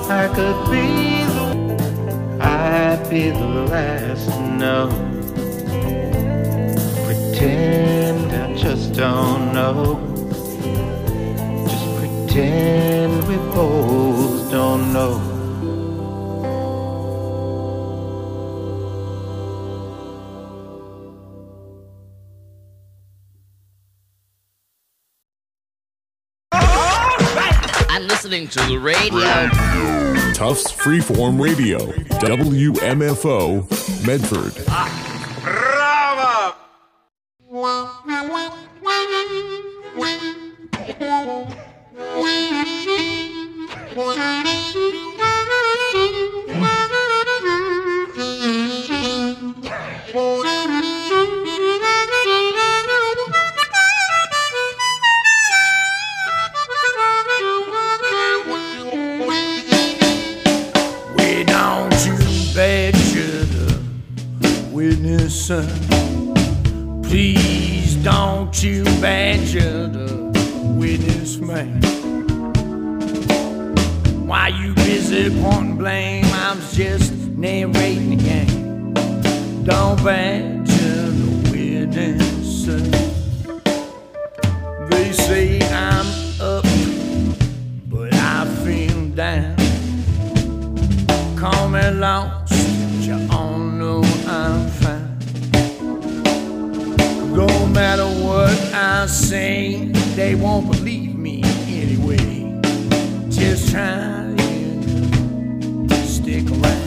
I could be I'd be the last to know. Pretend I just don't know. Just pretend we both don't know. I'm listening to the radio. Tufts Freeform Radio, WMFO, Medford. Bravo! Please don't you badger the witness man. While you busy pointing blame, I'm just narrating the game. Don't badger the witness. They say I'm up, but I feel down. Call me lost, but you all know I'm fine. No matter what I say, they won't believe me anyway. Just try to stick around.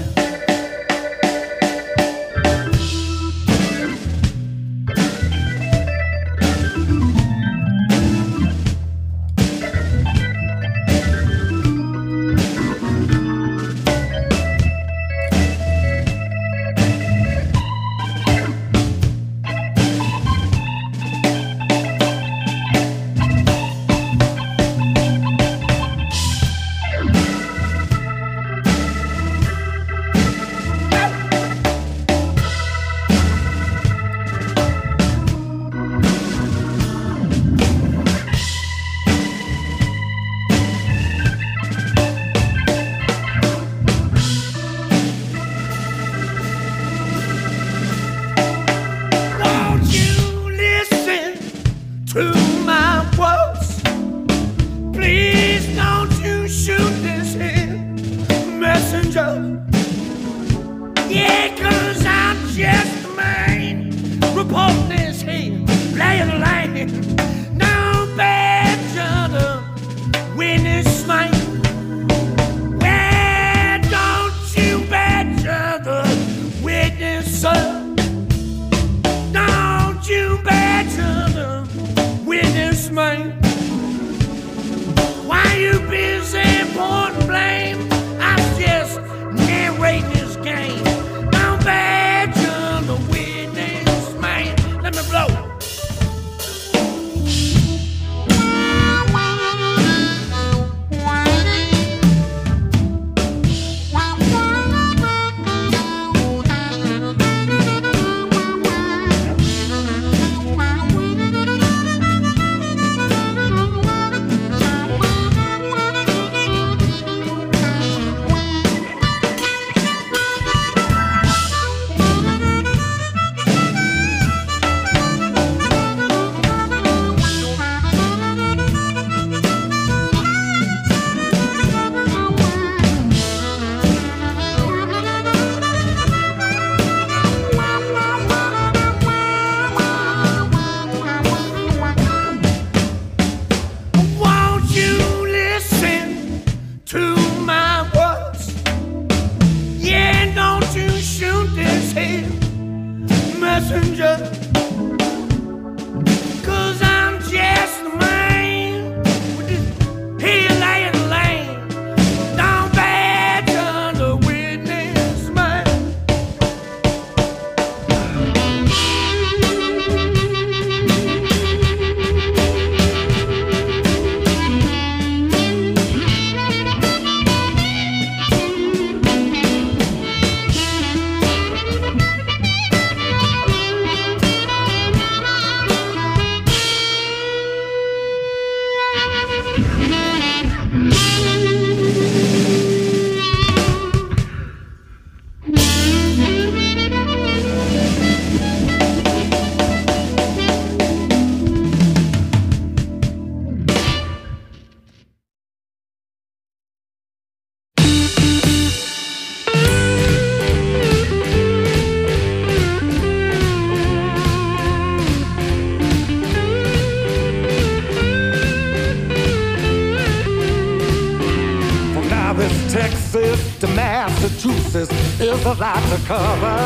this Texas to Massachusetts is a lot to cover.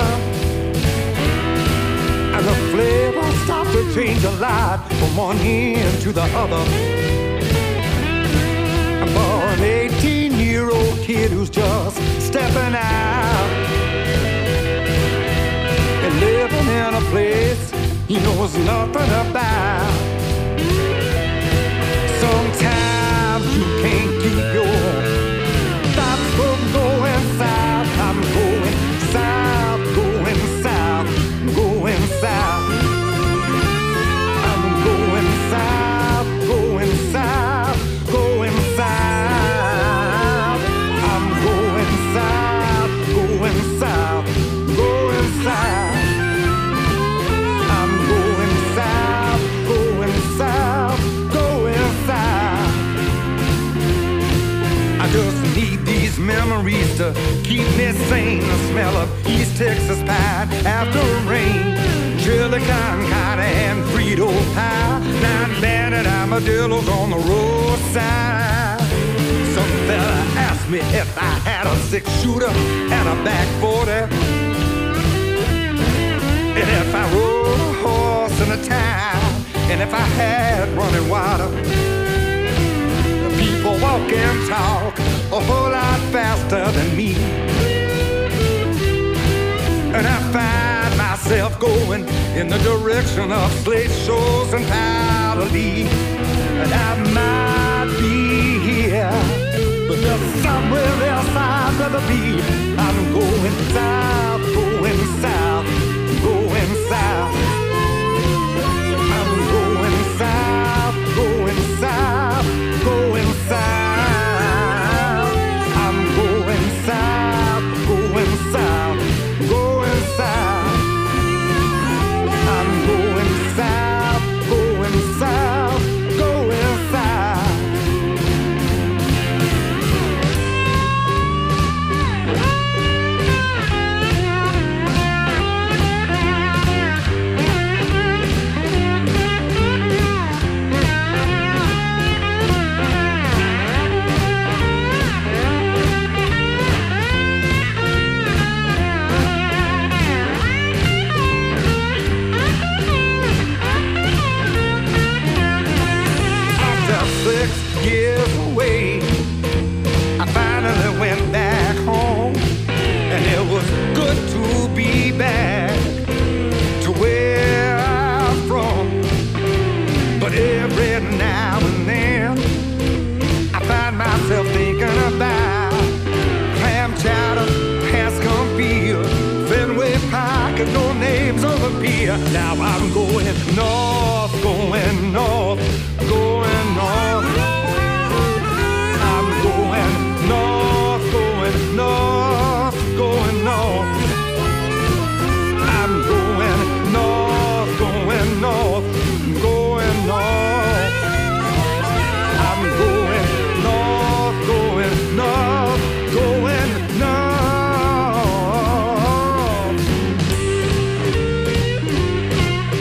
And the flavor starts to change a lot from one end to the other. And for an 18-year-old kid who's just stepping out and living in a place he knows nothing about. Sometimes you can't keep your thoughts from going south. I'm going south, going south, going south. I'm going south, going south, going south. I'm going south, going south, going south. I'm going south, going south, going south. I just need these memories to keep me sane. The smell of East Texas pie after rain, chili con carne and Frito pie, 9 banded armadillos on the roadside. Some fella asked me if I had a 6-shooter and a back 40, and if I rode a horse in a town, and if I had running water. People walk and talk a whole lot faster than me, and I find myself going in the direction of slate shows and powder leaf. And I might be here, but there's somewhere else I'd rather be. I'm going south, going south, going south. I'm going south, going south, going south. I'm going south, going south, going south. I'm going south, going south, going south. After 6 years away, I finally went back home, and it was good to be back to where I'm from. But every now and then, I find myself thinking about clam chowder, Hanscom Field, Fenway Park, and no names on the pier. Now I'm going north, going north, going north. I'm going north, going north, going north. I'm going north, going north, going north. I'm going north, going north, going north.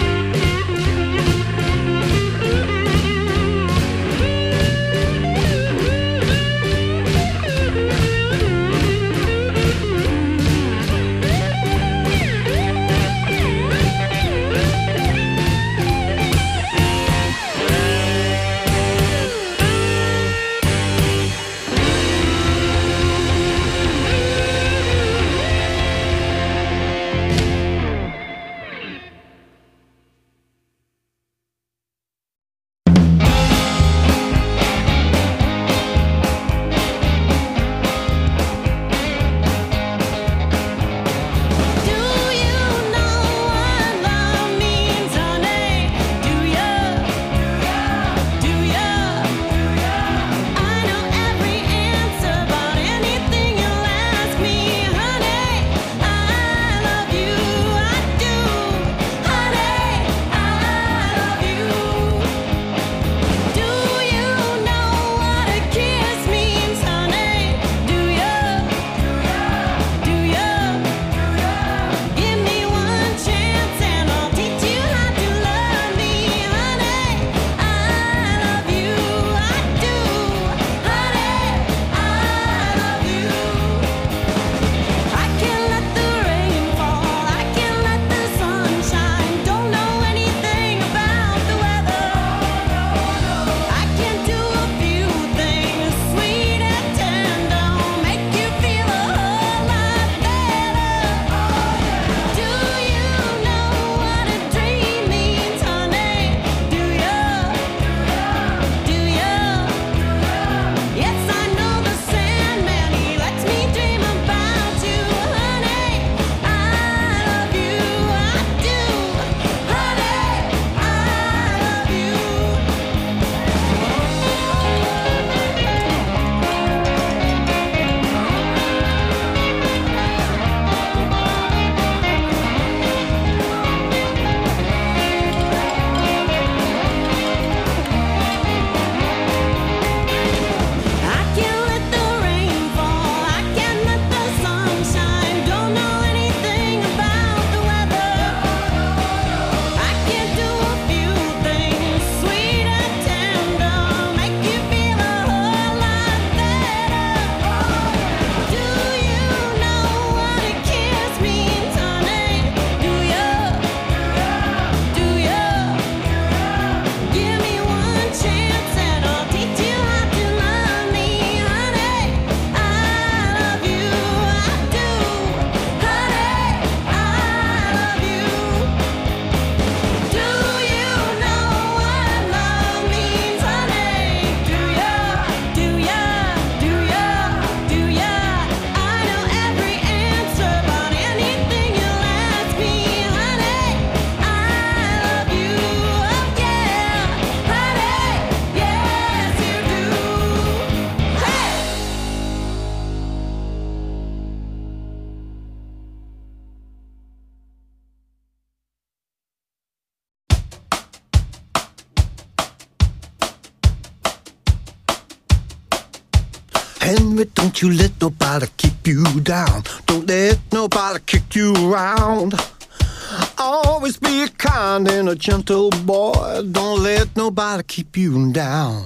Henry, don't you let nobody keep you down. Don't let nobody kick you around. Always be a kind and a gentle boy. Don't let nobody keep you down.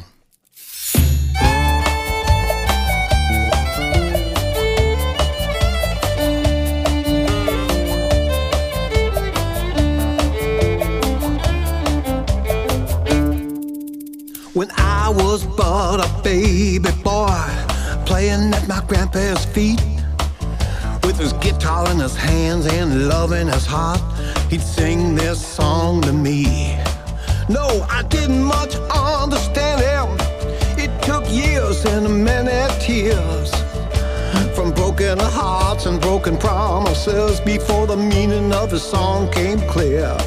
When I was but a baby boy, playing at my grandpa's feet, with his guitar in his hands and love in his heart, he'd sing this song to me. No, I didn't much understand him. It took years and many tears, from broken hearts and broken promises, before the meaning of his song came clear.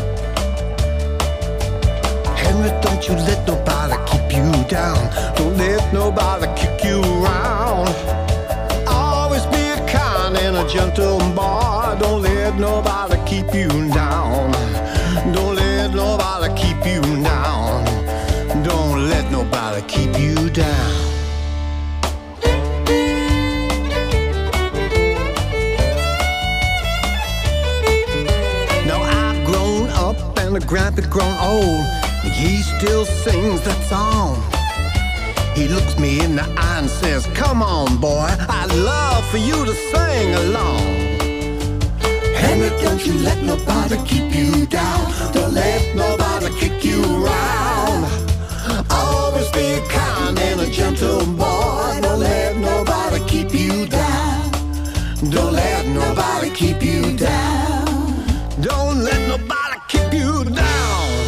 Henry, don't you let nobody keep you down. Don't let nobody kick you around. Always be a kind and a gentle boy. Don't let nobody keep you down. Don't let nobody keep you down. Don't let nobody keep you down. Now I've grown up and the grandpa's grown old. He still sings that song. He looks me in the eye and says, come on, boy, I'd love for you to sing along. Henry, don't you let nobody keep you down. Don't let nobody kick you around. Always be kind and a gentle boy. Don't let nobody keep you down. Don't let nobody keep you down. Don't let nobody keep you down.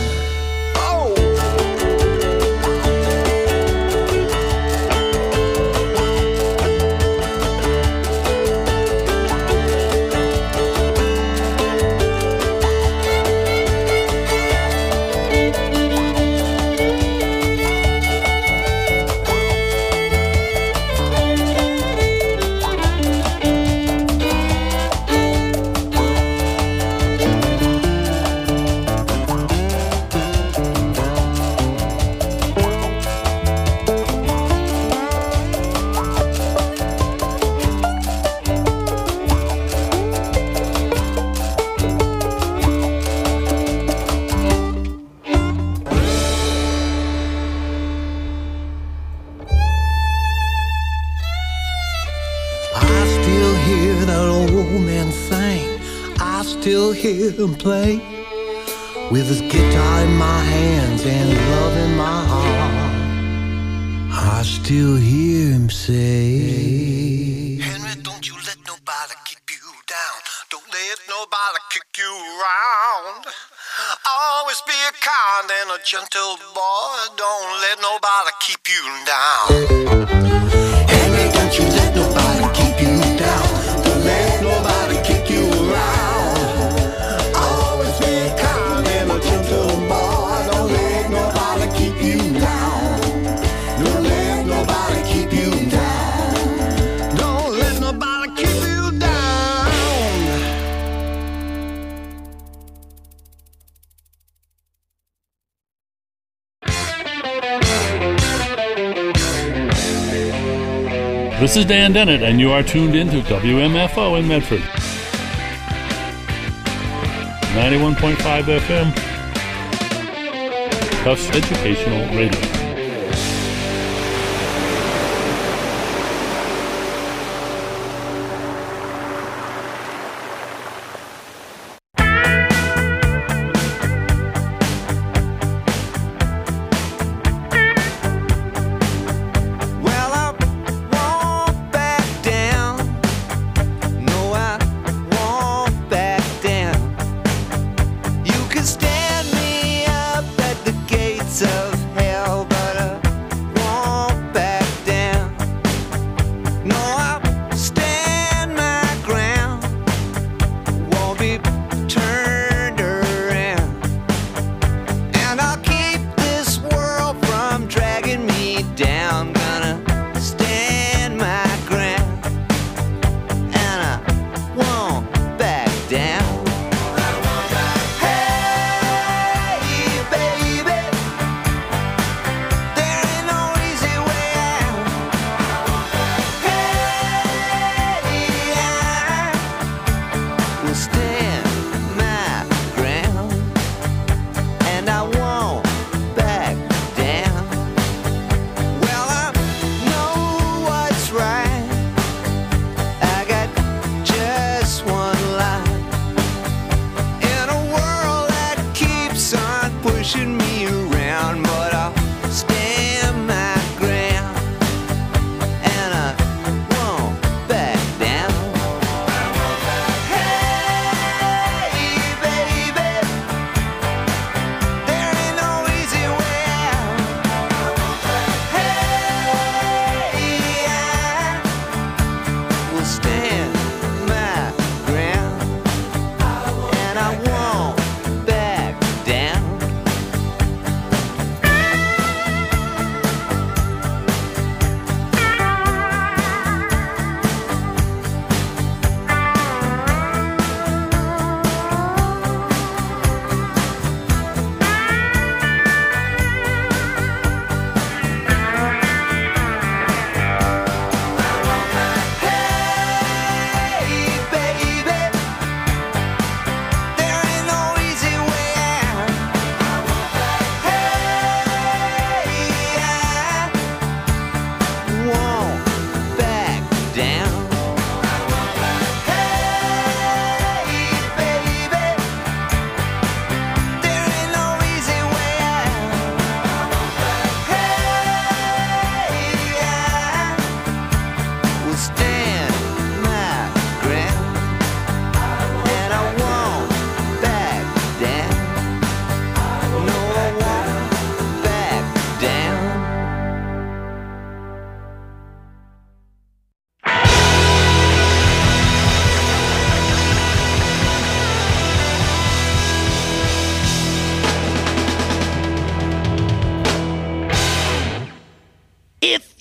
Hear him play with his guitar in my hands and love in my heart. I still hear him say, Henry, don't you let nobody keep you down. Don't let nobody kick you around. Always be a kind and a gentle boy. Don't let nobody keep you down. Henry, don't you let nobody keep you down. Don't let nobody kick you around. This is Dan Dennett, and you are tuned in to WMFO in Medford. 91.5 FM. Tufts Educational Radio.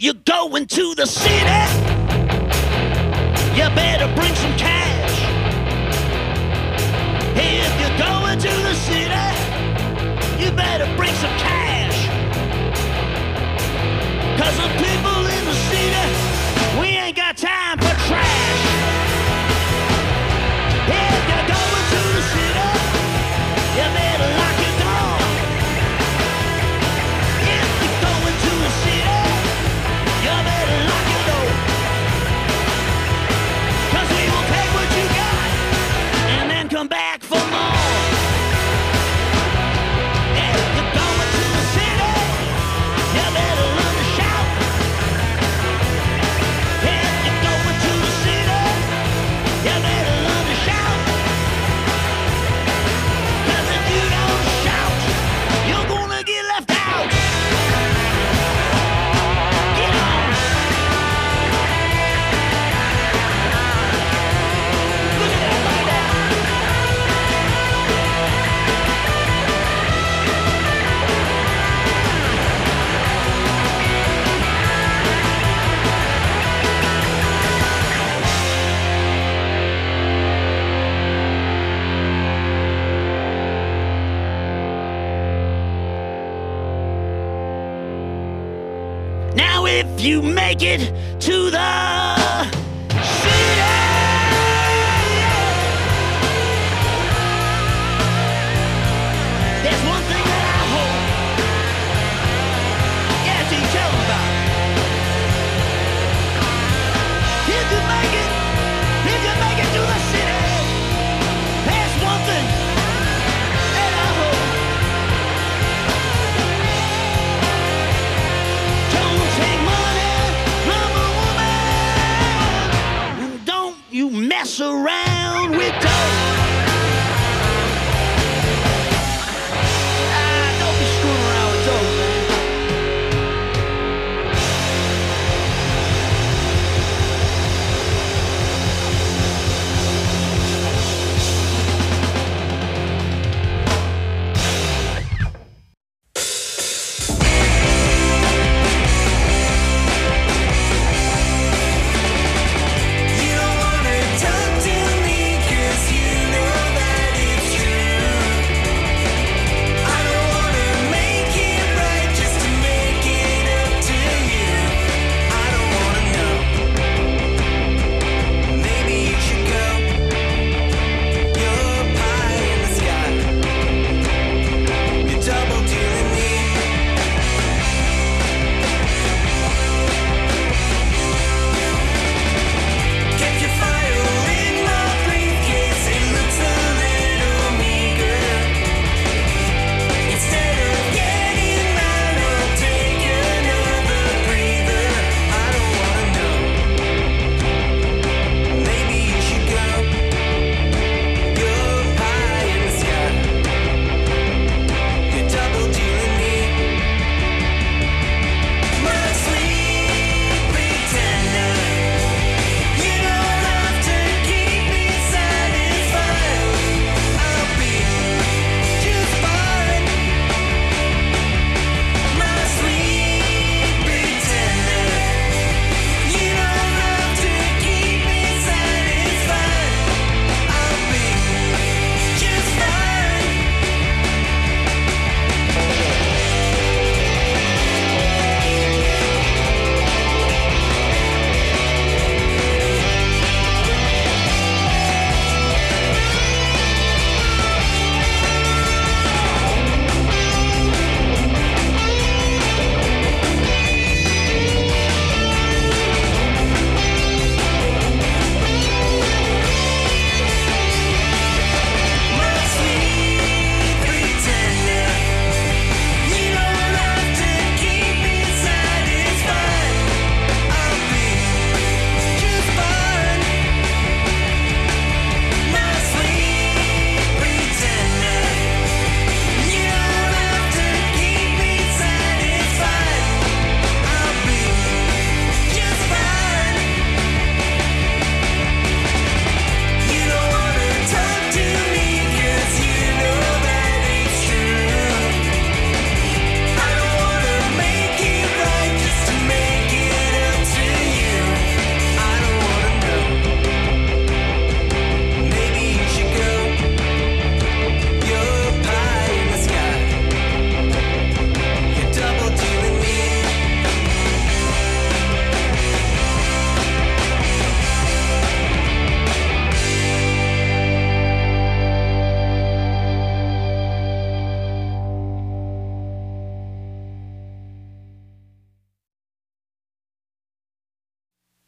you're going to the city, you better bring some cash. If you're going to the city, you better bring some cash. 'Cause the people in the city, we ain't got time for trash. If you're going to the city, you better lock your door. If you're going to the city, you better lock your door. 'Cause we will take what you got and then come back for more. If you're going to the city, you better learn to shout. If you're going to the city, you better learn to shout. 'Cause if you don't shout, you're gonna get left out. Get on. Look at that, look at that. Now if you make it to the city, there's one thing that I hope. Yeah, T, tell them about it. If you make it to the city, there's one thing that I hope. Don't take money from a woman, and don't you mess around with dough. Don't be screwing around with dough, man. You don't wanna talk to me 'cause you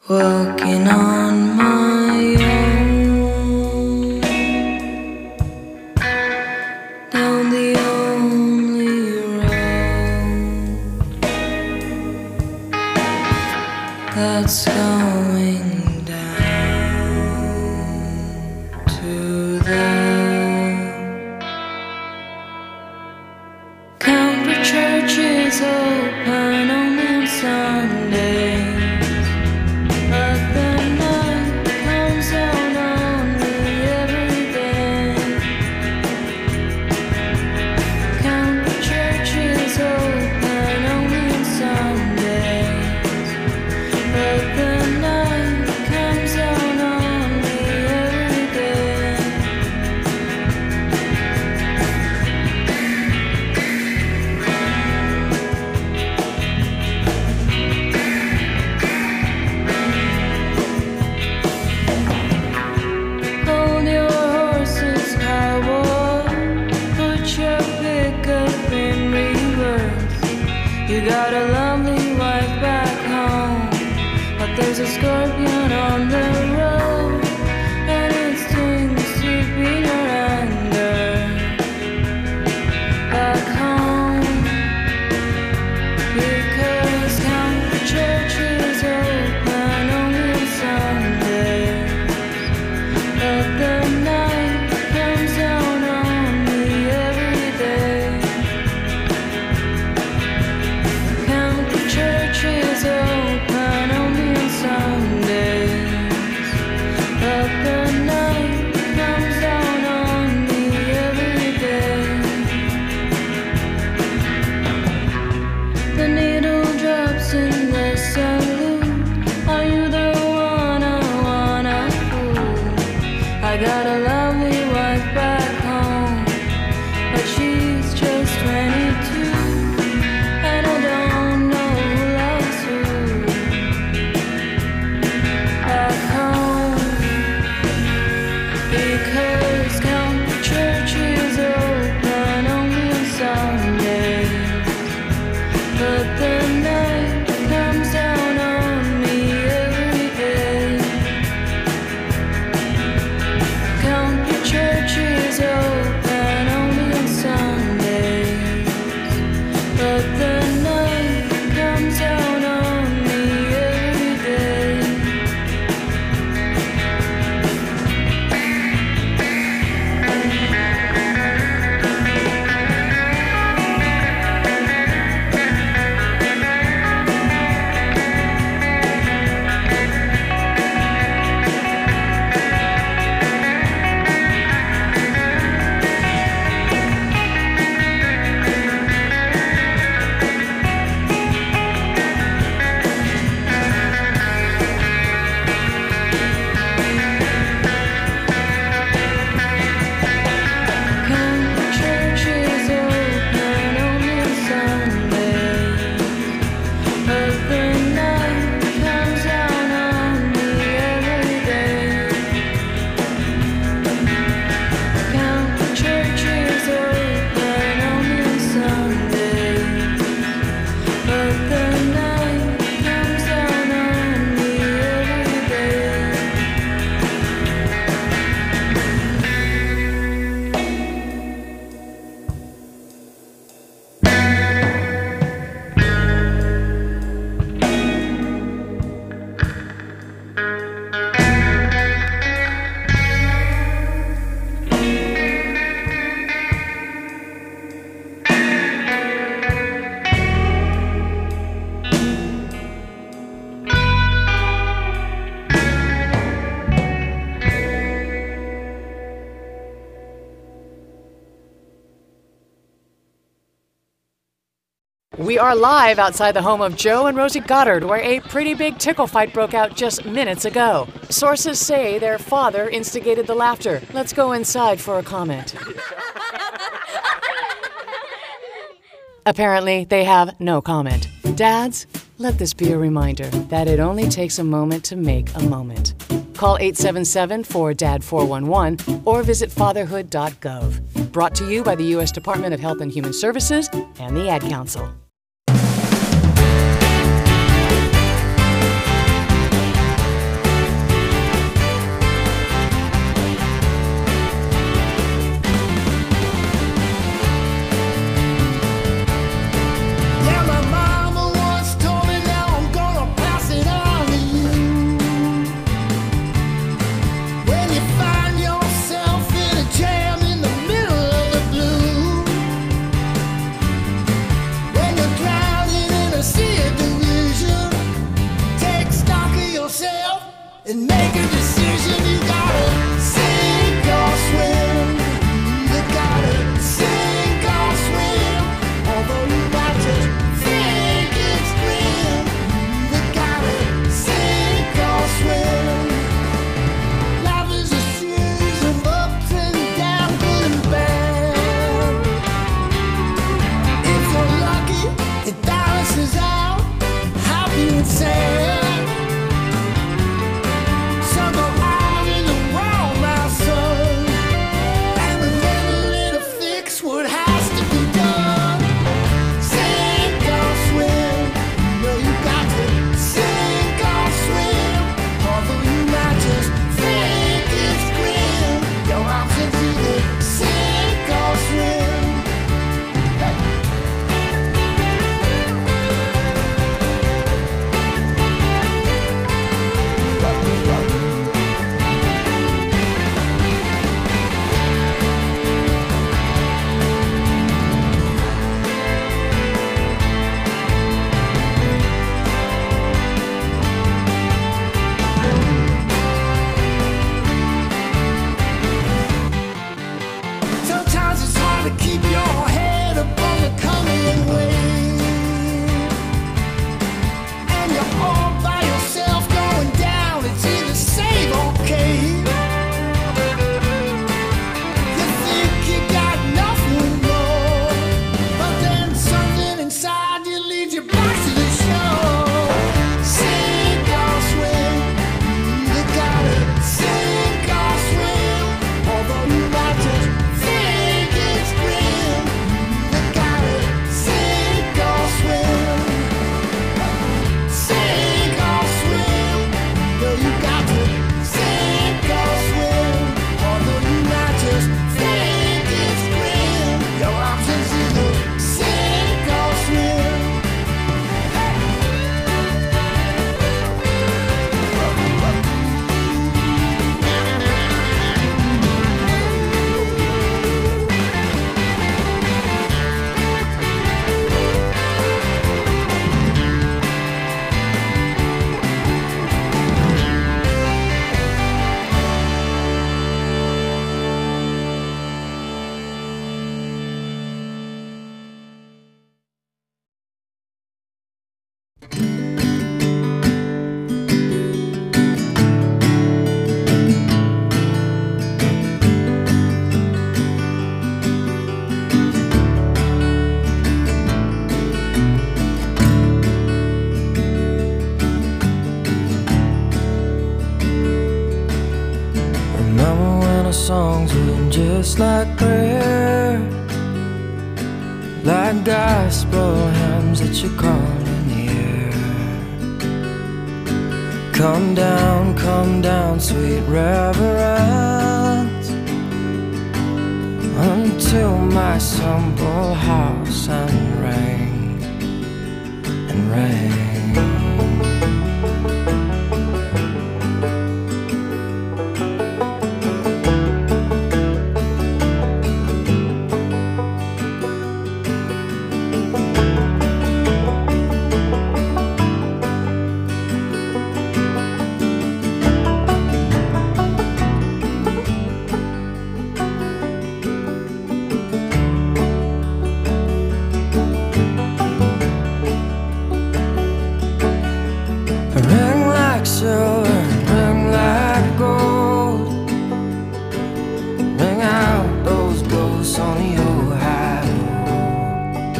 Walking on my own, down the only road that's going down to the Calvary Church is open only on Sunday. Got a lovely wife back home, but there's a scorpion on the road, and it stings deep in your anger. Back home, because Calvary Church is open only on Sundays, but the night comes down on me every day. Church is open only on Sundays, but the night comes down on me every day. The needle drops in the salute. Are you the one I wanna fool? I got a lovely wife back home, but she's just 22, and I don't know because Calvary Church is open only on Sundays, but the night comes down on me every day. Calvary Church is open only on Sundays, but the night comes down on me every day. We are live outside the home of Joe and Rosie Goddard, where a pretty big tickle fight broke out just minutes ago. Sources say their father instigated the laughter. Let's go inside for a comment. Apparently, they have no comment. Dads, let this be a reminder that it only takes a moment to make a moment. Call 877-4DAD-411 or visit fatherhood.gov. Brought to you by the U.S. Department of Health and Human Services and the Ad Council. decision. You gotta sink or swim. You gotta sink or swim. Although you might just think it's grim, you gotta sink or swim. Life is a series of ups and downs, good and bad. If you're lucky, it balances out happy and sad. So go on in the wrong, my son, and remember to fix what has to be done. Sink or swim. You know you got to sink or swim. Although you might just think it's grim, your options either sink or swim. Sometimes it's hard to keep your head above the coming wave, and you're all by yourself going down. It's either save or cave. You think you got nothing more, but then something inside you leads you back to the shore. Sink or swim. You gotta sink or swim. Although you might just think it's grim, you gotta sink or swim. Sink or swim. No, you got to sink or swim. Although you might just think it's grim, your options either sink or swim. Remember when our songs were just like prayer, like gospel hymns that you called in the air. Come down, sweet reverence, until my simple house and rain and rain. Ring like silver, ring like gold. Ring out those ghosts on the old highway.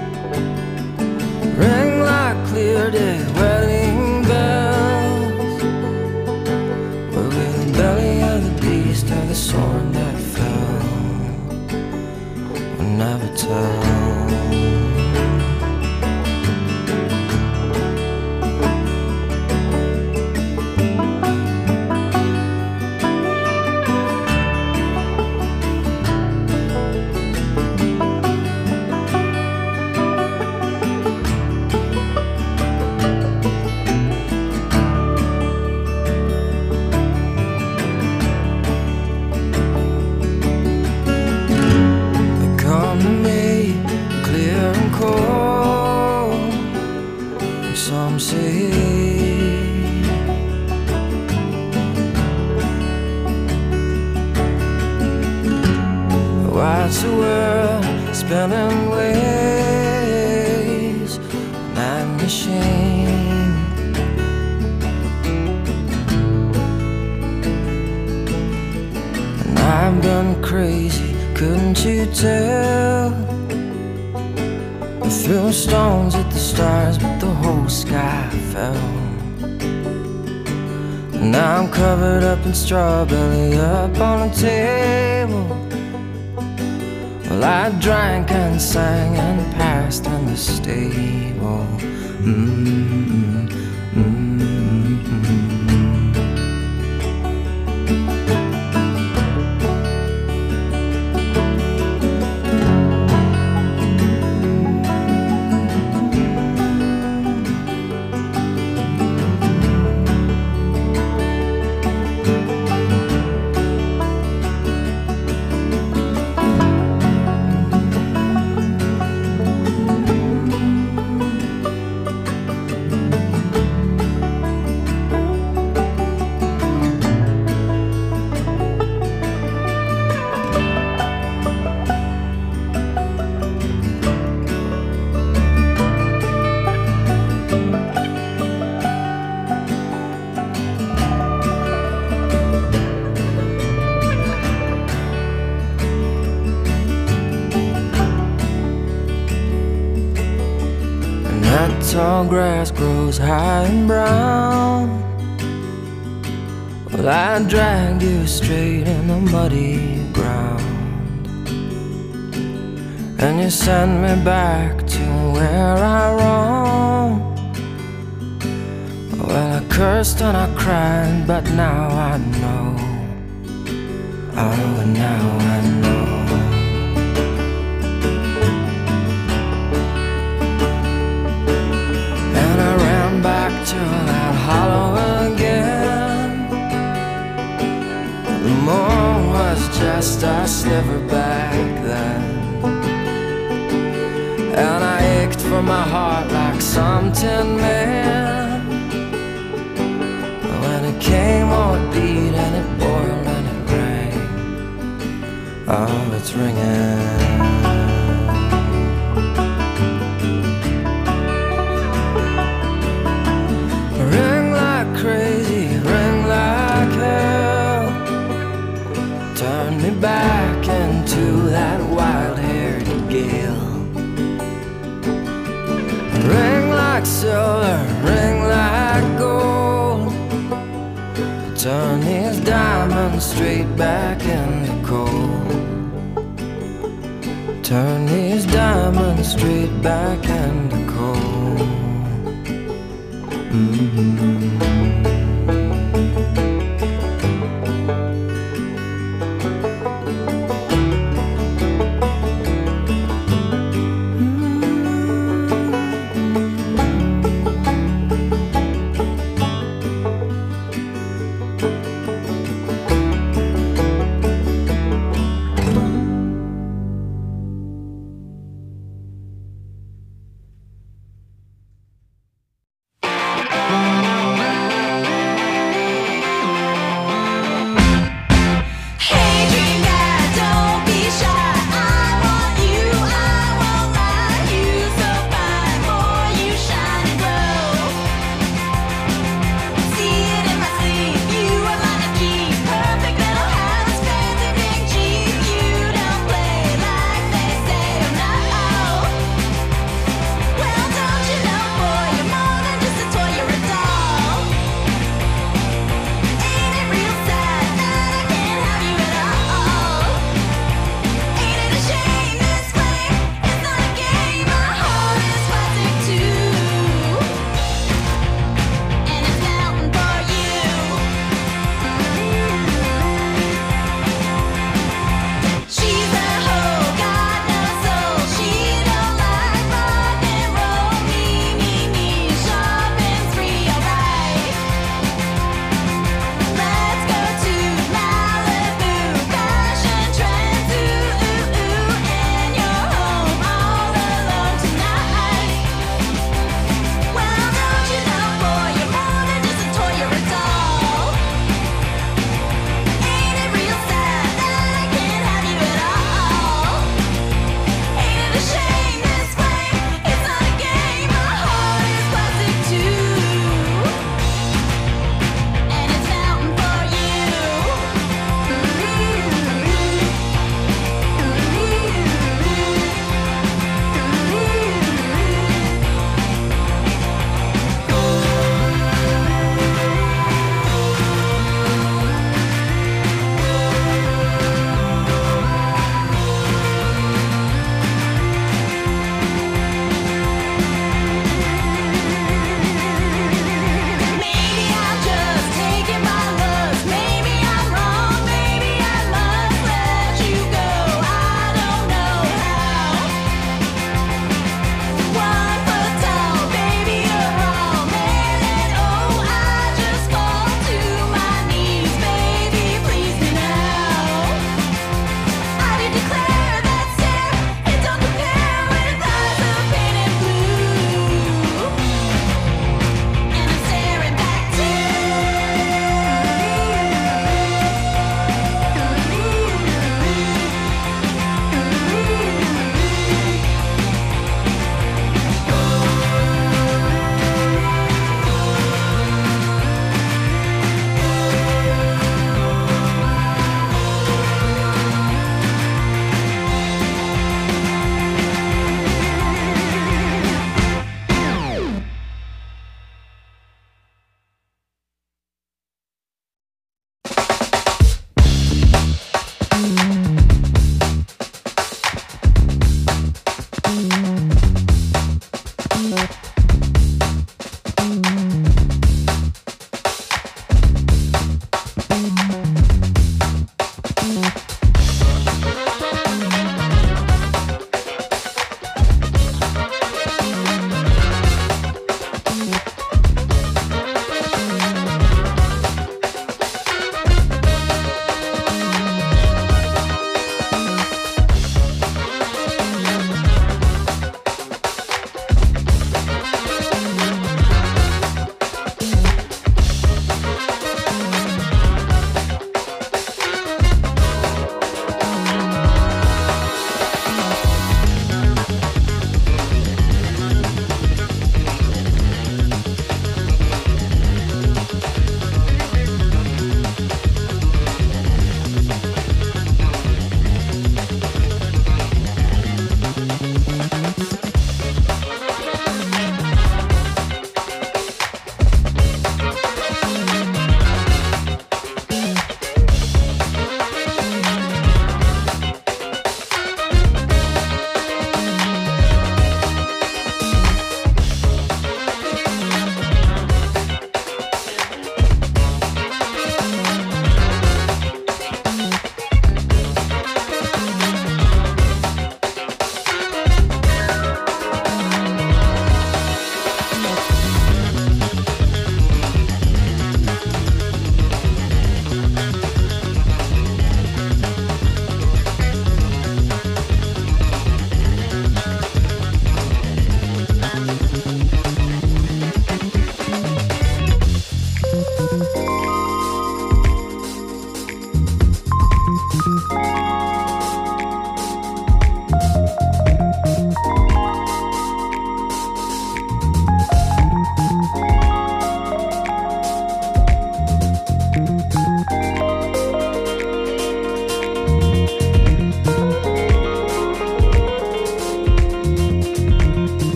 Ring like clear day wedding bells. We'll be the belly of the beast of the sword that fell. We'll never tell. Come to me Watch the world spinning ways, night machine. And I've been crazy, couldn't you tell? I threw stones at the stars, but the whole sky fell. And now I'm covered up in strawberry up on a table. Well, I drank and sang and passed in the stable. Tall grass grows high and brown. Well, I dragged you straight in the muddy ground, and you sent me back to where I roamed. Well, I cursed and I cried, but now I know. Oh, now I know. Back to that hollow again. The moon was just a sliver back then, and I ached for my heart like some tin man. When it came, oh, it beat and it boiled and it rang. Oh, it's ringing. Crazy, ring like hell. Turn me back into that wild-haired gale. Ring like silver, ring like gold. Turn these diamonds straight back into coal. Turn these diamonds straight back into coal.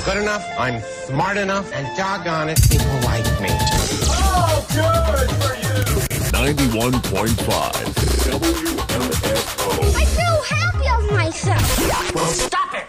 good enough, I'm smart enough, and doggone it, people like me. Oh, good for you! 91.5 WMFO. I feel happy of myself. Well, stop it!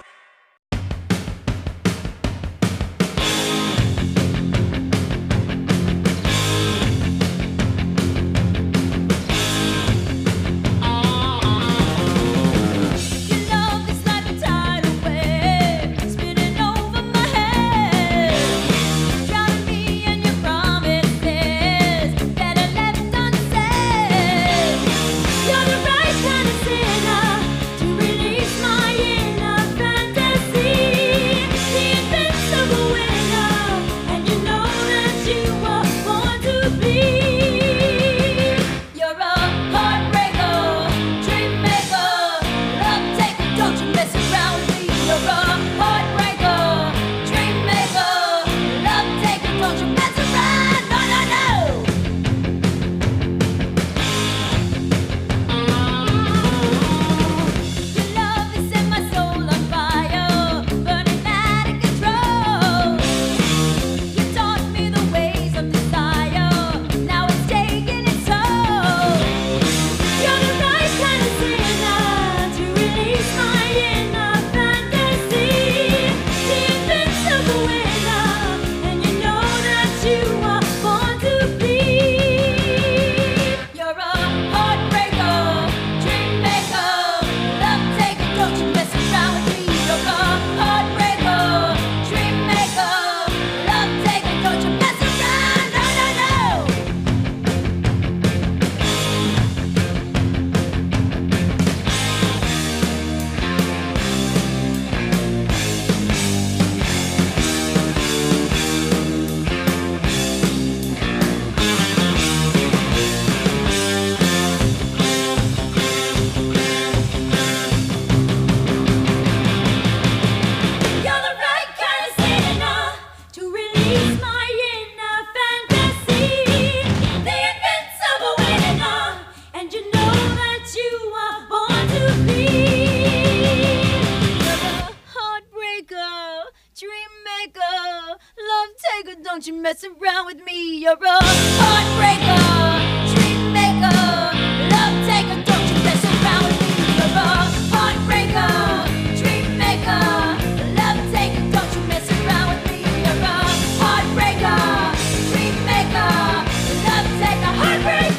Don't you mess around with me, you're a heartbreaker, dream maker, love taker. Don't you mess around with me, you're a heartbreaker, dream maker, love taker. Don't you mess around with me, you're a heartbreaker, dream maker, love taker, heartbreaker.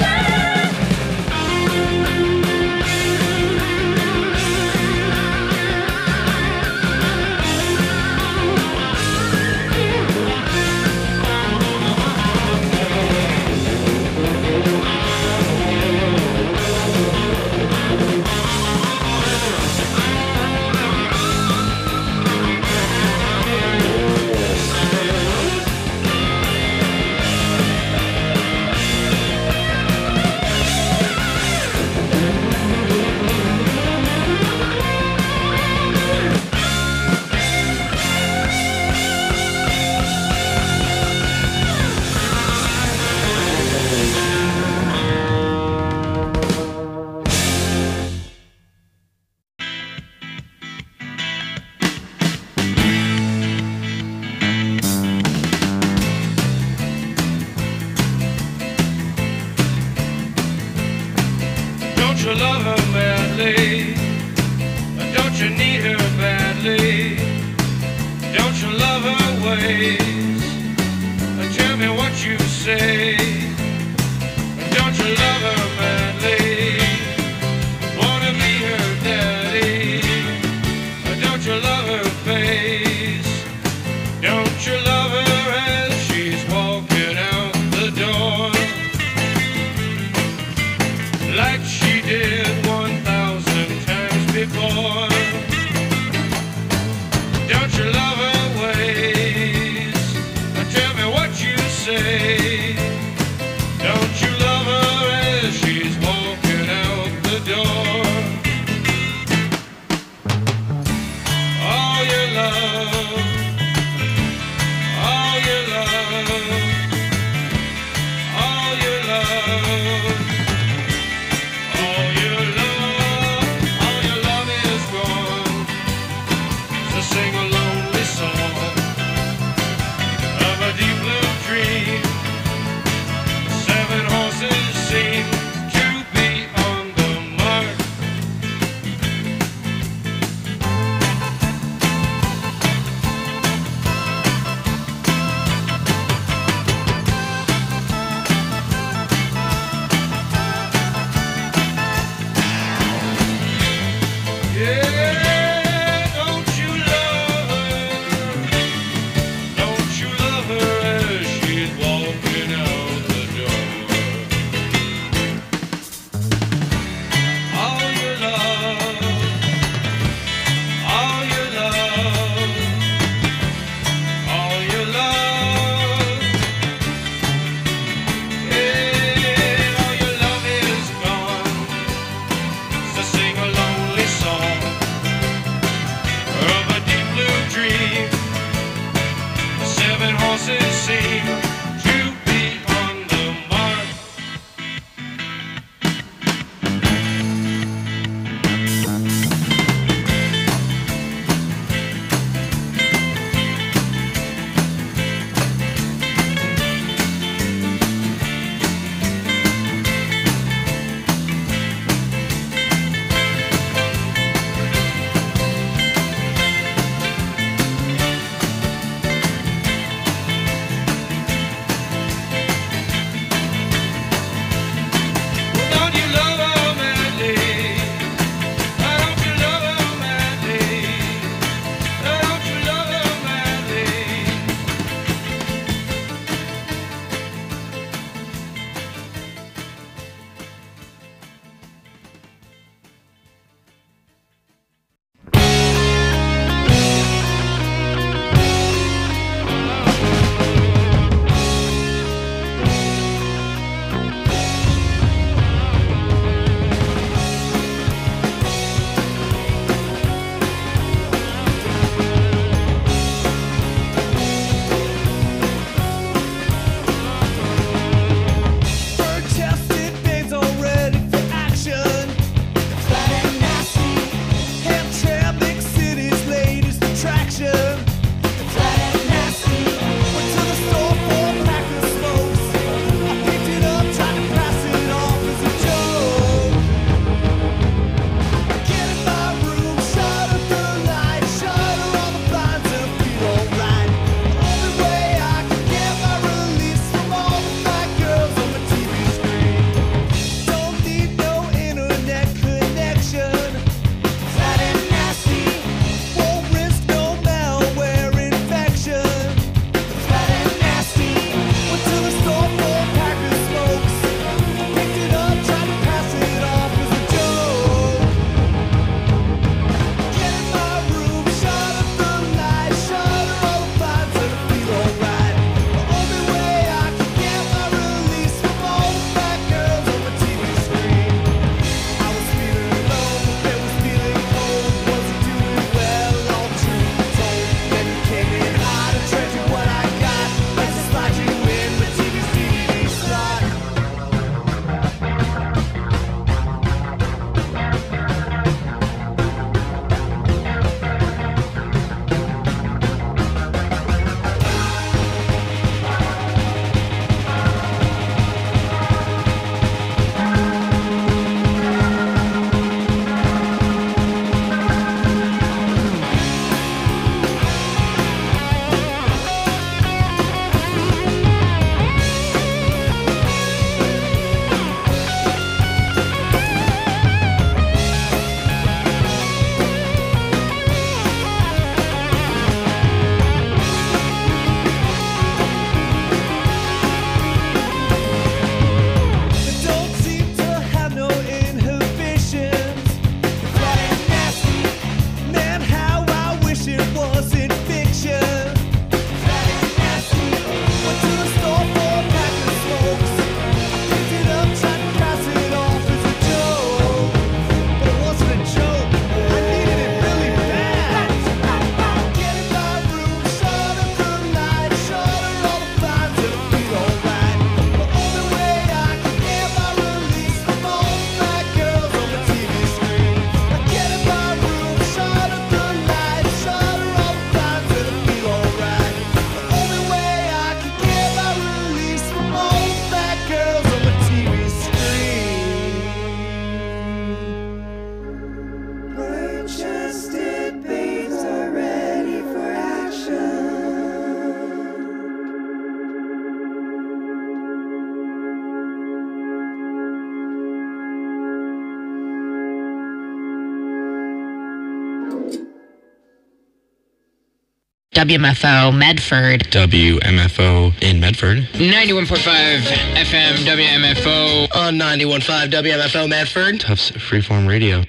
Don't you love her madly? Don't you need her badly? Don't you love her ways? Tell me what you say. Don't you love her madly? Wanna be her daddy? Don't you love her face? Don't you love her as she's walking out the door? Like she did 1,000 times before. Don't you love her ways? Tell me what you say. WMFO Medford. WMFO in Medford. 91.5 FM WMFO. On 91.5 WMFO Medford. Tufts Freeform Radio.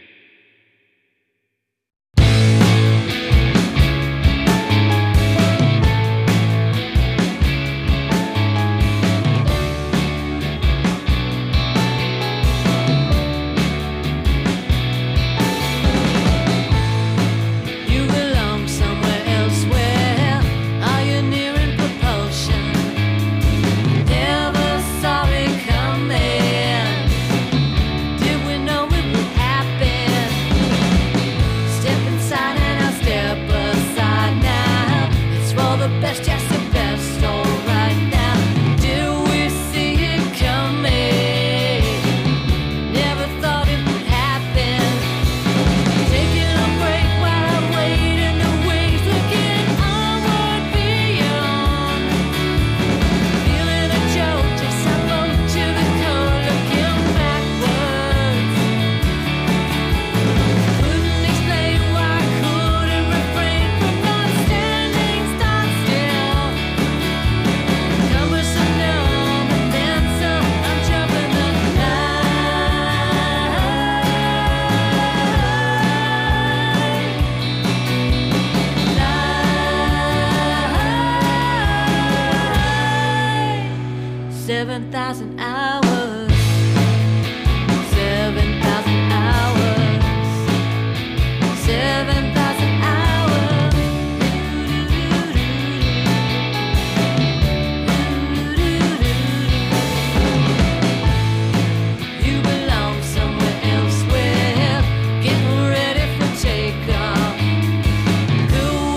$7,000 hours.